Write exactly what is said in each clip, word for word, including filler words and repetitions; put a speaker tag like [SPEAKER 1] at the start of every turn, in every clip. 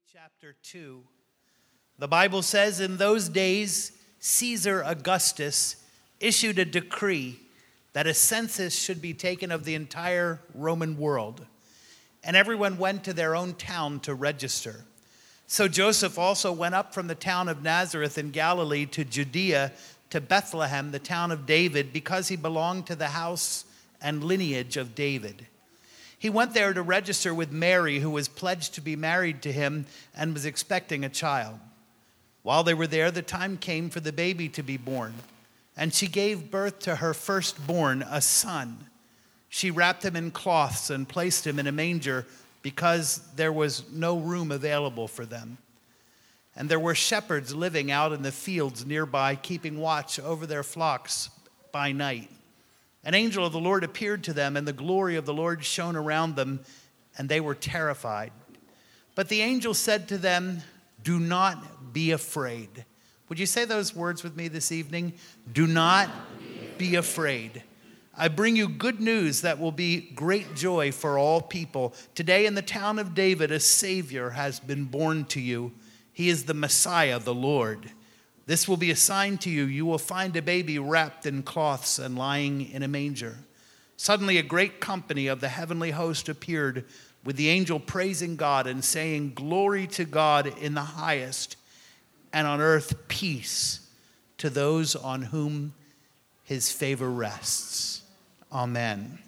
[SPEAKER 1] Chapter two. The Bible says, in those days, Caesar Augustus issued a decree that a census should be taken of the entire Roman world, and everyone went to their own town to register. So Joseph also went up from the town of Nazareth in Galilee to Judea, to Bethlehem, the town of David, because he belonged to the house and lineage of David. He went there to register with Mary, who was pledged to be married to him and was expecting a child. While they were there, the time came for the baby to be born, and she gave birth to her firstborn, a son. She wrapped him in cloths and placed him in a manger because there was no room available for them. And there were shepherds living out in the fields nearby, keeping watch over their flocks by night. An angel of the Lord appeared to them, and the glory of the Lord shone around them, and they were terrified. But the angel said to them, "Do not be afraid." Would you say those words with me this evening? Do not be afraid. I bring you good news that will be great joy for all people. Today in the town of David, a Savior has been born to you. He is the Messiah, the Lord. This will be a sign to you. You will find a baby wrapped in cloths and lying in a manger. Suddenly a great company of the heavenly host appeared, with the angel praising God and saying, "Glory to God in the highest, and on earth peace to those on whom his favor rests." Amen.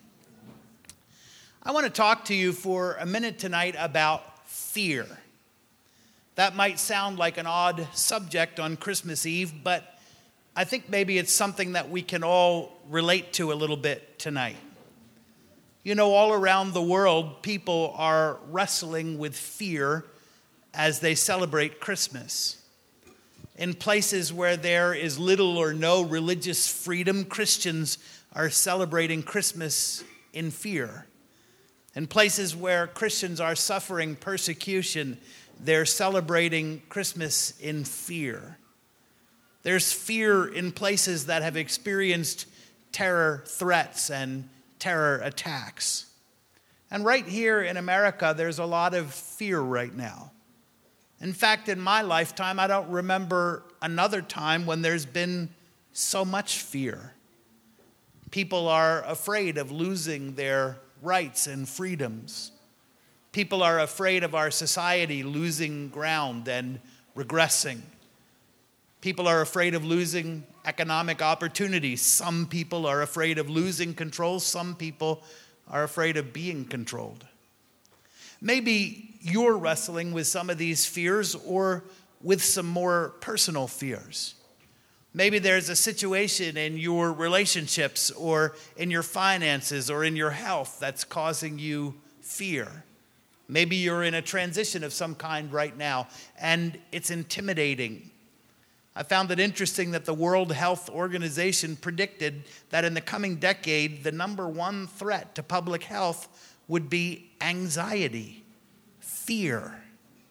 [SPEAKER 1] I want to talk to you for a minute tonight about fear. That might sound like an odd subject on Christmas Eve, but I think maybe it's something that we can all relate to a little bit tonight. You know, all around the world, people are wrestling with fear as they celebrate Christmas. In places where there is little or no religious freedom, Christians are celebrating Christmas in fear. In places where Christians are suffering persecution, they're celebrating Christmas in fear. There's fear in places that have experienced terror threats and terror attacks. And right here in America, there's a lot of fear right now. In fact, in my lifetime, I don't remember another time when there's been so much fear. People are afraid of losing their rights and freedoms. People are afraid of our society losing ground and regressing. People are afraid of losing economic opportunities. Some people are afraid of losing control. Some people are afraid of being controlled. Maybe you're wrestling with some of these fears or with some more personal fears. Maybe there's a situation in your relationships or in your finances or in your health that's causing you fear. Maybe you're in a transition of some kind right now, and it's intimidating. I found it interesting that the World Health Organization predicted that in the coming decade, the number one threat to public health would be anxiety, fear.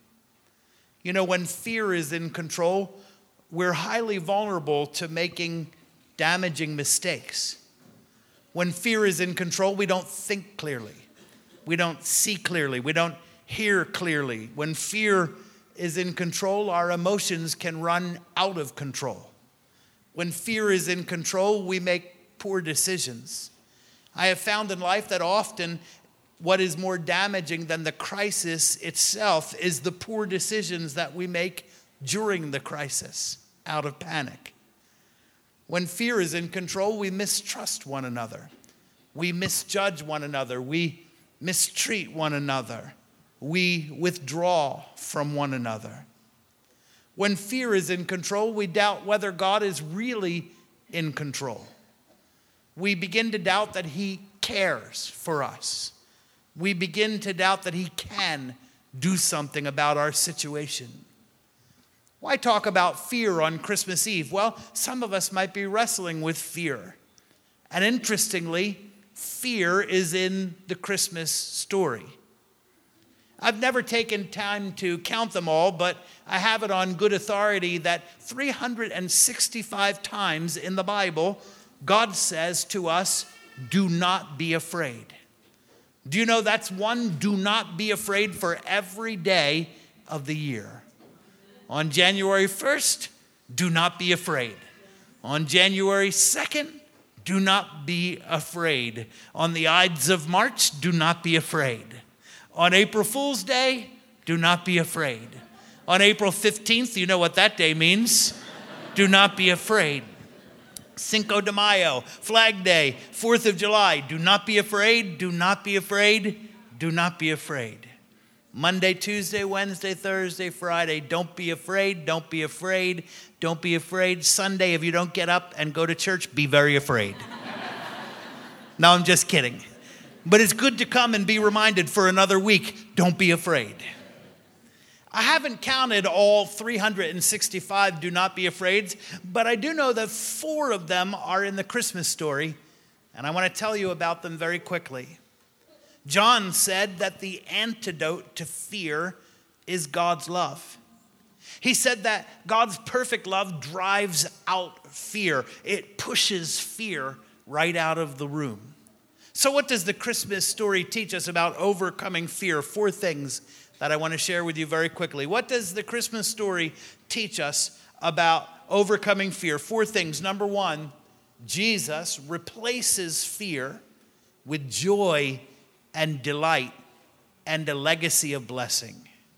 [SPEAKER 1] You know, when fear is in control, we're highly vulnerable to making damaging mistakes. When fear is in control, we don't think clearly. We don't see clearly. We don't hear clearly. When fear is in control, our emotions can run out of control. When fear is in control, we make poor decisions. I have found in life that often what is more damaging than the crisis itself is the poor decisions that we make during the crisis out of panic. When fear is in control, we mistrust one another. We misjudge one another. We mistreat one another. We withdraw from one another. When fear is in control, we doubt whether God is really in control. We begin to doubt that He cares for us. We begin to doubt that He can do something about our situation. Why talk about fear on Christmas Eve? Well, some of us might be wrestling with fear. And interestingly, fear is in the Christmas story. I've never taken time to count them all, but I have it on good authority that three hundred sixty-five times in the Bible, God says to us, "Do not be afraid." Do you know that's one do not be afraid for every day of the year. On January first, do not be afraid. On January second, do not be afraid. On the Ides of March, do not be afraid. On April Fool's Day, do not be afraid. On April fifteenth, you know what that day means. Do not be afraid. Cinco de Mayo, Flag Day, fourth of July, do not be afraid, do not be afraid, do not be afraid. Monday, Tuesday, Wednesday, Thursday, Friday, don't be afraid, don't be afraid, don't be afraid. Sunday, if you don't get up and go to church, be very afraid. No, I'm just kidding. But it's good to come and be reminded for another week, don't be afraid. I haven't counted all three hundred sixty-five do not be afraids, but I do know that four of them are in the Christmas story, and I want to tell you about them very quickly. John said that the antidote to fear is God's love. He said that God's perfect love drives out fear. It pushes fear right out of the room. So what does the Christmas story teach us about overcoming fear? Four things that I want to share with you very quickly. What does the Christmas story teach us about overcoming fear? Four things. Number one, Jesus replaces fear with joy and delight and a legacy of blessing.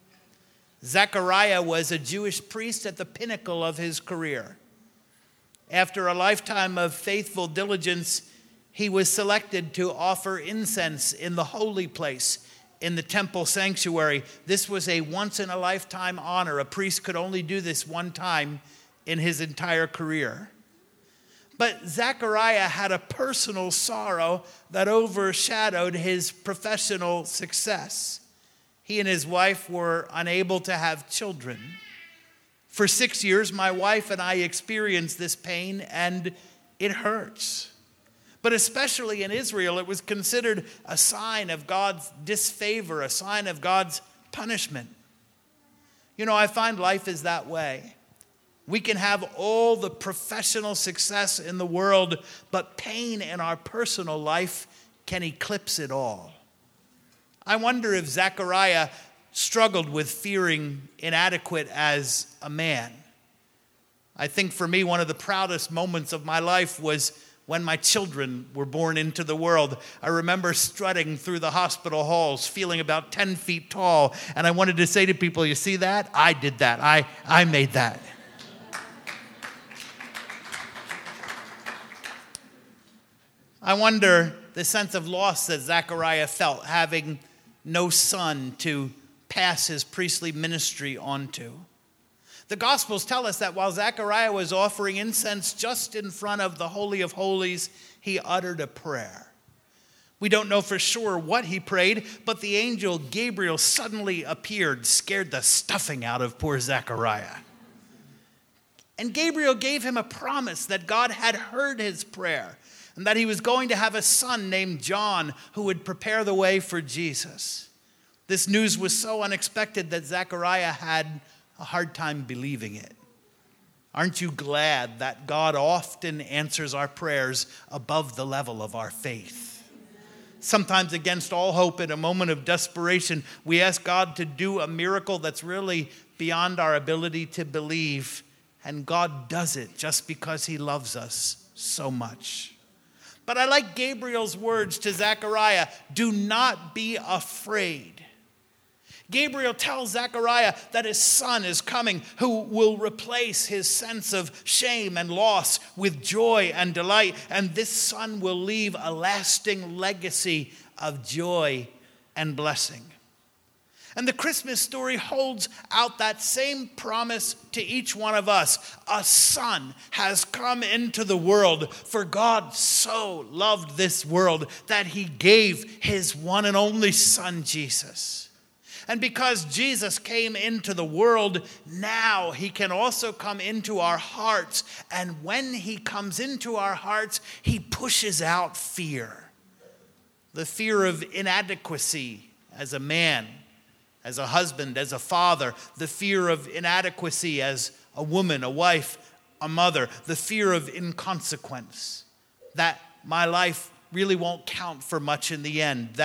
[SPEAKER 1] Zechariah was a Jewish priest at the pinnacle of his career. After a lifetime of faithful diligence, he was selected to offer incense in the holy place in the temple sanctuary. This was a once-in-a-lifetime honor. A priest could only do this one time in his entire career. But Zechariah had a personal sorrow that overshadowed his professional success. He and his wife were unable to have children. For six years, my wife and I experienced this pain, and it hurts. But especially in Israel, it was considered a sign of God's disfavor, a sign of God's punishment. You know, I find life is that way. We can have all the professional success in the world, but pain in our personal life can eclipse it all. I wonder if Zechariah struggled with feeling inadequate as a man. I think for me, one of the proudest moments of my life was when my children were born into the world. I remember strutting through the hospital halls, feeling about ten feet tall, and I wanted to say to people, you see that? I did that. I, I made that. I wonder the sense of loss that Zechariah felt, having no son to pass his priestly ministry on to. The Gospels tell us that while Zechariah was offering incense just in front of the Holy of Holies, he uttered a prayer. We don't know for sure what he prayed, but the angel Gabriel suddenly appeared, scared the stuffing out of poor Zechariah. And Gabriel gave him a promise that God had heard his prayer, and that he was going to have a son named John who would prepare the way for Jesus. This news was so unexpected that Zechariah had a hard time believing it. Aren't you glad that God often answers our prayers above the level of our faith? Sometimes against all hope, in a moment of desperation, we ask God to do a miracle that's really beyond our ability to believe, and God does it just because he loves us so much. But I like Gabriel's words to Zechariah, do not be afraid. Gabriel tells Zechariah that his son is coming who will replace his sense of shame and loss with joy and delight. And this son will leave a lasting legacy of joy and blessing. And the Christmas story holds out that same promise to each one of us. A son has come into the world, for God so loved this world that he gave his one and only son, Jesus. And because Jesus came into the world, now he can also come into our hearts. And when he comes into our hearts, he pushes out fear. The fear of inadequacy as a man, as a husband, as a father, the fear of inadequacy as a woman, a wife, a mother, the fear of inconsequence, that my life really won't count for much in the end, that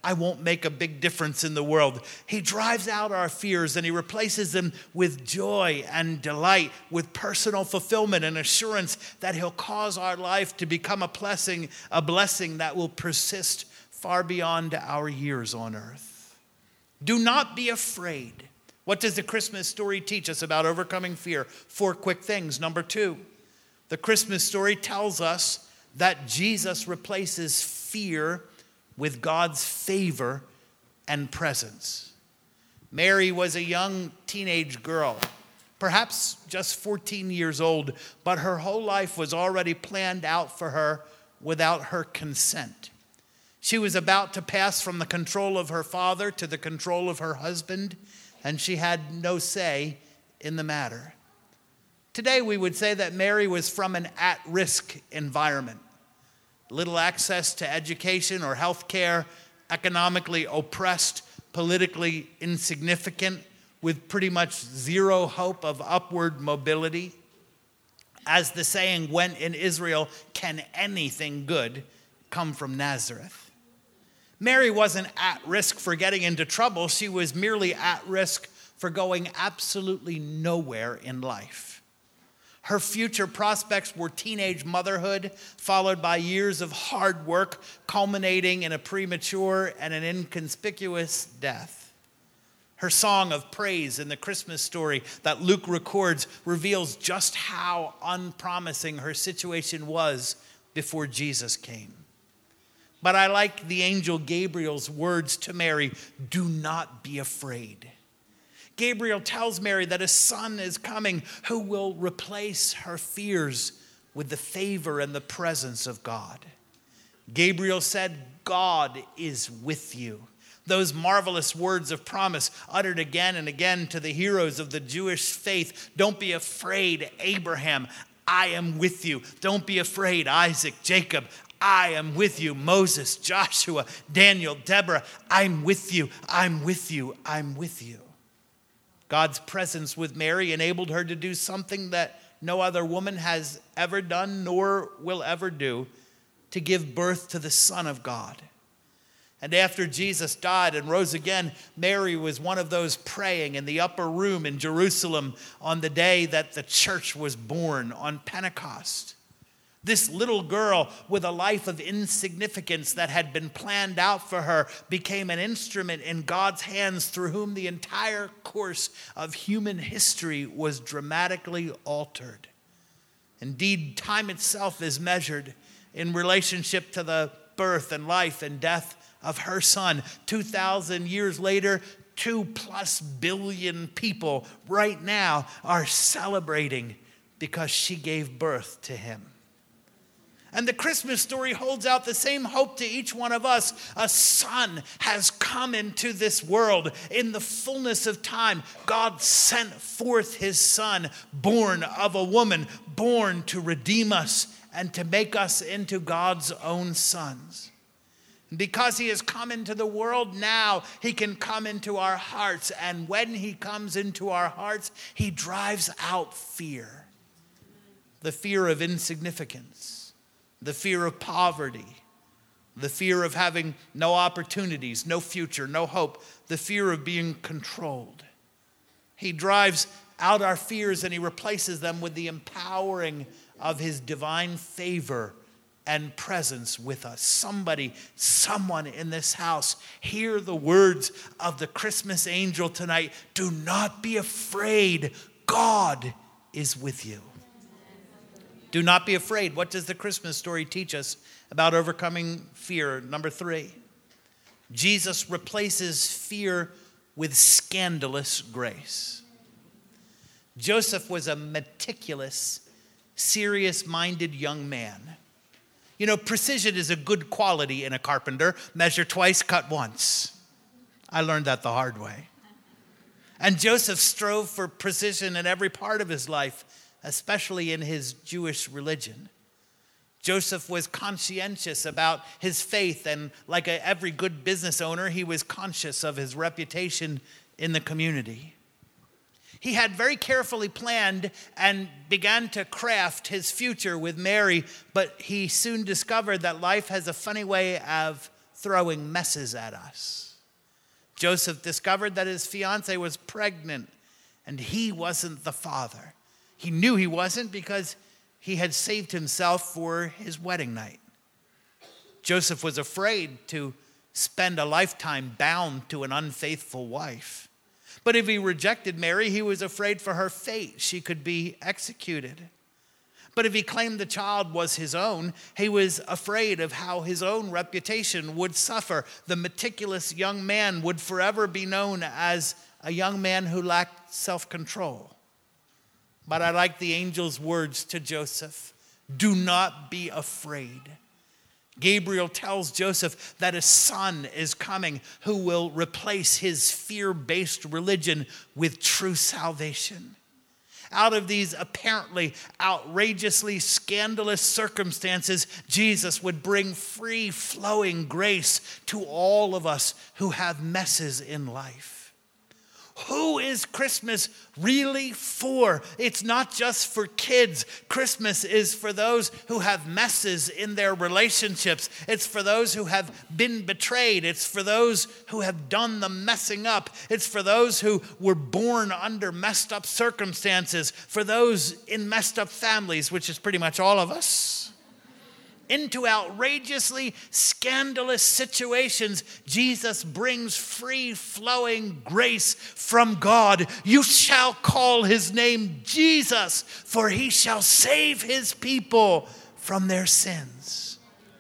[SPEAKER 1] I won't make a big difference in the world. He drives out our fears and he replaces them with joy and delight, with personal fulfillment and assurance that he'll cause our life to become a blessing, a blessing that will persist far beyond our years on earth. Do not be afraid. What does the Christmas story teach us about overcoming fear? Four quick things. Number two, the Christmas story tells us that Jesus replaces fear with God's favor and presence. Mary was a young teenage girl, perhaps just fourteen years old, but her whole life was already planned out for her without her consent. She was about to pass from the control of her father to the control of her husband, and she had no say in the matter. Today, we would say that Mary was from an at-risk environment. Little access to education or health care, economically oppressed, politically insignificant, with pretty much zero hope of upward mobility. As the saying went in Israel, can anything good come from Nazareth? Mary wasn't at risk for getting into trouble. She was merely at risk for going absolutely nowhere in life. Her future prospects were teenage motherhood, followed by years of hard work, culminating in a premature and an inconspicuous death. Her song of praise in the Christmas story that Luke records reveals just how unpromising her situation was before Jesus came. But I like the angel Gabriel's words to Mary, do not be afraid. Gabriel tells Mary that a son is coming who will replace her fears with the favor and the presence of God. Gabriel said, God is with you. Those marvelous words of promise uttered again and again to the heroes of the Jewish faith. Don't be afraid, Abraham, I am with you. Don't be afraid, Isaac, Jacob, I am with you. Moses, Joshua, Daniel, Deborah, I'm with you, I'm with you, I'm with you. God's presence with Mary enabled her to do something that no other woman has ever done nor will ever do, to give birth to the Son of God. And after Jesus died and rose again, Mary was one of those praying in the upper room in Jerusalem on the day that the church was born, on Pentecost. This little girl with a life of insignificance that had been planned out for her became an instrument in God's hands through whom the entire course of human history was dramatically altered. Indeed, time itself is measured in relationship to the birth and life and death of her son. two thousand years later, two plus billion people right now are celebrating because she gave birth to him. And the Christmas story holds out the same hope to each one of us. A son has come into this world. In the fullness of time, God sent forth his son, born of a woman, born to redeem us and to make us into God's own sons. And because he has come into the world, now he can come into our hearts. And when he comes into our hearts, he drives out fear. The fear of insignificance. The fear of poverty, the fear of having no opportunities, no future, no hope, the fear of being controlled. He drives out our fears and he replaces them with the empowering of his divine favor and presence with us. Somebody, someone in this house, hear the words of the Christmas angel tonight. Do not be afraid. God is with you. Do not be afraid. What does the Christmas story teach us about overcoming fear? Number three, Jesus replaces fear with scandalous grace. Joseph was a meticulous, serious-minded young man. You know, precision is a good quality in a carpenter. Measure twice, cut once. I learned that the hard way. And Joseph strove for precision in every part of his life, especially in his Jewish religion. Joseph was conscientious about his faith, and like a, every good business owner, he was conscious of his reputation in the community. He had very carefully planned and began to craft his future with Mary, but he soon discovered that life has a funny way of throwing messes at us. Joseph discovered that his fiancée was pregnant, and he wasn't the father. He knew he wasn't because he had saved himself for his wedding night. Joseph was afraid to spend a lifetime bound to an unfaithful wife. But if he rejected Mary, he was afraid for her fate. She could be executed. But if he claimed the child was his own, he was afraid of how his own reputation would suffer. The meticulous young man would forever be known as a young man who lacked self-control. But I like the angel's words to Joseph. Do not be afraid. Gabriel tells Joseph that a son is coming who will replace his fear-based religion with true salvation. Out of these apparently outrageously scandalous circumstances, Jesus would bring free-flowing grace to all of us who have messes in life. Who is Christmas really for? It's not just for kids. Christmas is for those who have messes in their relationships. It's for those who have been betrayed. It's for those who have done the messing up. It's for those who were born under messed up circumstances. For those in messed up families, which is pretty much all of us. Into outrageously scandalous situations, Jesus brings free-flowing grace from God. You shall call his name Jesus, for he shall save his people from their sins.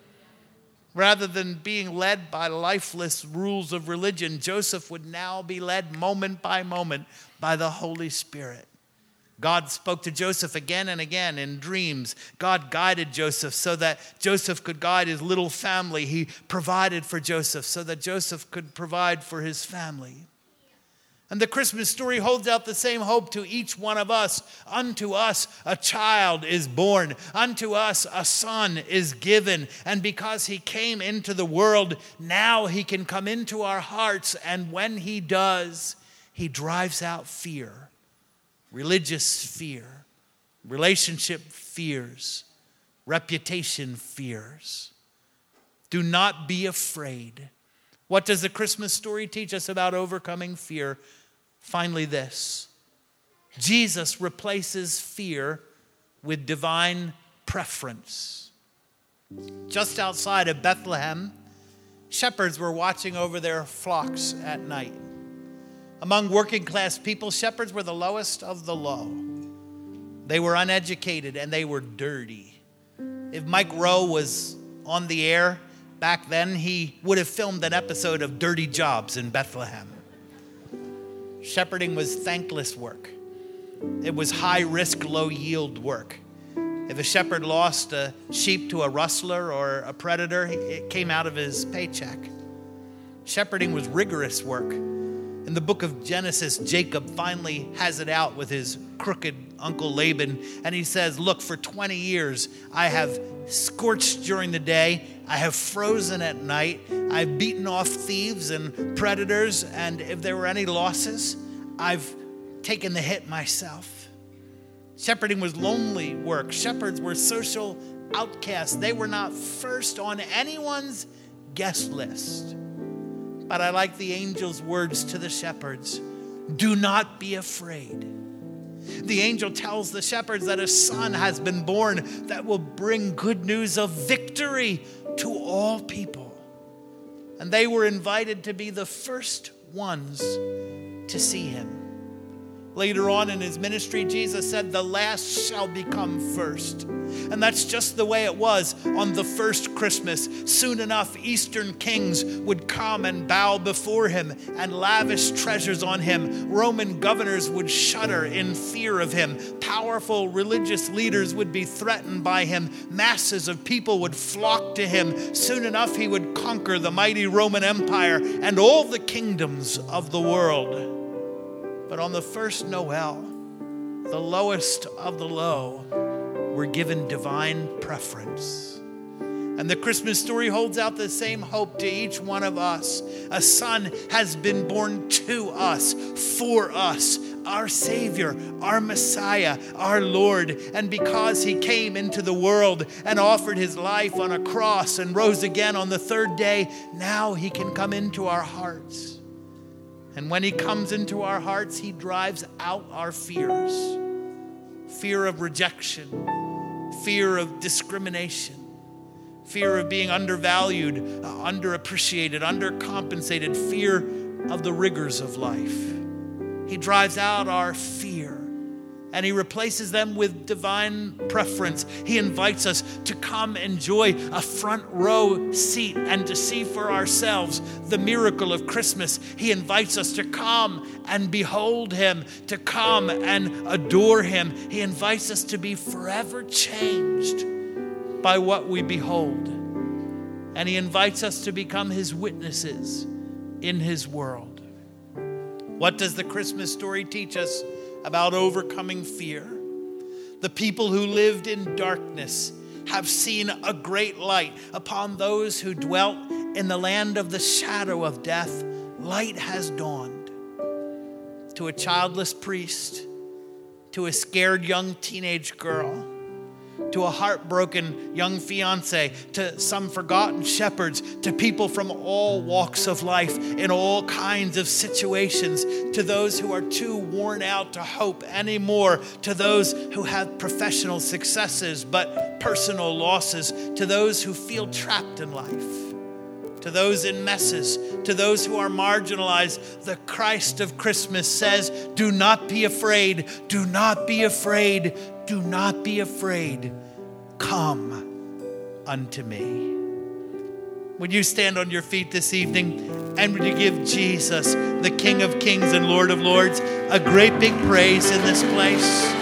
[SPEAKER 1] Rather than being led by lifeless rules of religion, Joseph would now be led moment by moment by the Holy Spirit. God spoke to Joseph again and again in dreams. God guided Joseph so that Joseph could guide his little family. He provided for Joseph so that Joseph could provide for his family. And the Christmas story holds out the same hope to each one of us. Unto us a child is born. Unto us a son is given. And because he came into the world, now he can come into our hearts. And when he does, he drives out fear. Religious fear, relationship fears, reputation fears. Do not be afraid. What does the Christmas story teach us about overcoming fear? Finally, this. Jesus replaces fear with divine preference. Just outside of Bethlehem, shepherds were watching over their flocks at night. Among working class people, shepherds were the lowest of the low. They were uneducated and they were dirty. If Mike Rowe was on the air back then, he would have filmed an episode of Dirty Jobs in Bethlehem. Shepherding was thankless work. It was high-risk, low-yield work. If a shepherd lost a sheep to a rustler or a predator, it came out of his paycheck. Shepherding was rigorous work. In the book of Genesis, Jacob finally has it out with his crooked uncle Laban, and he says, look, for twenty years I have scorched during the day, I have frozen at night, I've beaten off thieves and predators, and if there were any losses, I've taken the hit myself. Shepherding was lonely work. Shepherds were social outcasts. They were not first on anyone's guest list. But I like the angel's words to the shepherds. Do not be afraid. The angel tells the shepherds that a son has been born that will bring good news of victory to all people. And they were invited to be the first ones to see him. Later on in his ministry, Jesus said, the last shall become first. And that's just the way it was on the first Christmas. Soon enough, Eastern kings would come and bow before him and lavish treasures on him. Roman governors would shudder in fear of him. Powerful religious leaders would be threatened by him. Masses of people would flock to him. Soon enough, he would conquer the mighty Roman Empire and all the kingdoms of the world. But on the first Noel, the lowest of the low were given divine preference. And the Christmas story holds out the same hope to each one of us. A son has been born to us, for us. our Savior, our Messiah, our Lord. And because he came into the world and offered his life on a cross and rose again on the third day, now he can come into our hearts. And when he comes into our hearts, he drives out our fears. Fear of rejection, fear of discrimination, fear of being undervalued, uh, underappreciated, undercompensated, fear of the rigors of life. He drives out our fear and he replaces them with divine preference. He invites us to come enjoy a front row seat and to see for ourselves the miracle of Christmas. He invites us to come and behold him, to come and adore him. He invites us to be forever changed by what we behold. And he invites us to become his witnesses in his world. What does the Christmas story teach us about overcoming fear? The people who lived in darkness have seen a great light. Upon those who dwelt in the land of the shadow of death, light has dawned. To a childless priest, to a scared young teenage girl, to a heartbroken young fiance, to some forgotten shepherds, to people from all walks of life, in all kinds of situations, to those who are too worn out to hope anymore, to those who have professional successes but personal losses, to those who feel trapped in life, to those in messes, to those who are marginalized. The Christ of Christmas says, do not be afraid, do not be afraid, do not be afraid. Come unto me. Would you stand on your feet this evening and would you give Jesus, the King of Kings and Lord of Lords, a great big praise in this place?